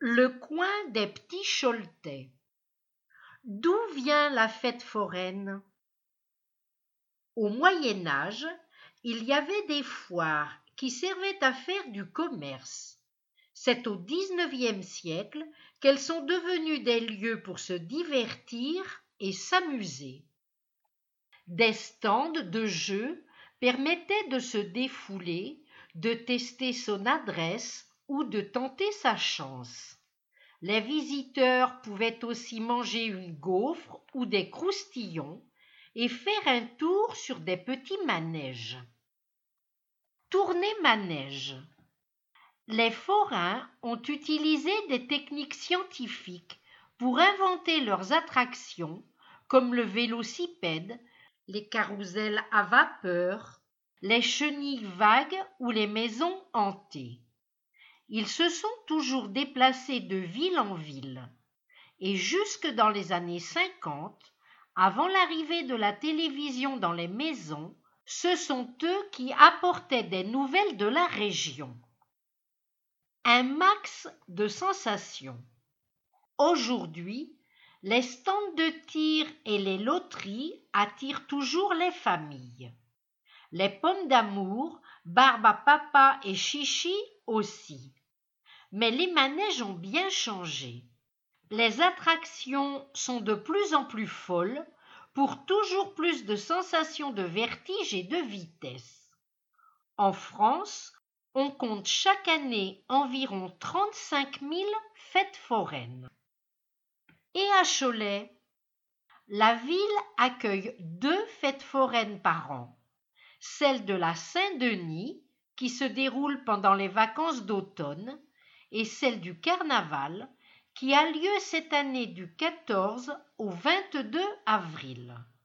Le coin des petits Choletais. D'où vient la fête foraine? Au Moyen Âge, il y avait des foires qui servaient à faire du commerce. C'est au XIXe siècle qu'elles sont devenues des lieux pour se divertir et s'amuser. Des stands de jeux permettaient de se défouler, de tester son adresse ou de tenter sa chance. Les visiteurs pouvaient aussi manger une gaufre ou des croustillons et faire un tour sur des petits manèges. Tourner manège. Les forains ont utilisé des techniques scientifiques pour inventer leurs attractions comme le vélocipède, les carrousels à vapeur, les chenilles vagues ou les maisons hantées. Ils se sont toujours déplacés de ville en ville. Et jusque dans les années 50, avant l'arrivée de la télévision dans les maisons, ce sont eux qui apportaient des nouvelles de la région. Un max de sensations. Aujourd'hui, les stands de tir et les loteries attirent toujours les familles. Les pommes d'amour, Barbe à papa et Chichi aussi. Mais les manèges ont bien changé. Les attractions sont de plus en plus folles pour toujours plus de sensations de vertige et de vitesse. En France, on compte chaque année environ 35 000 fêtes foraines. Et à Cholet, la ville accueille 2 fêtes foraines par an. Celle de la Saint-Denis, qui se déroule pendant les vacances d'automne, et celle du Carnaval, qui a lieu cette année du 14 au 22 avril.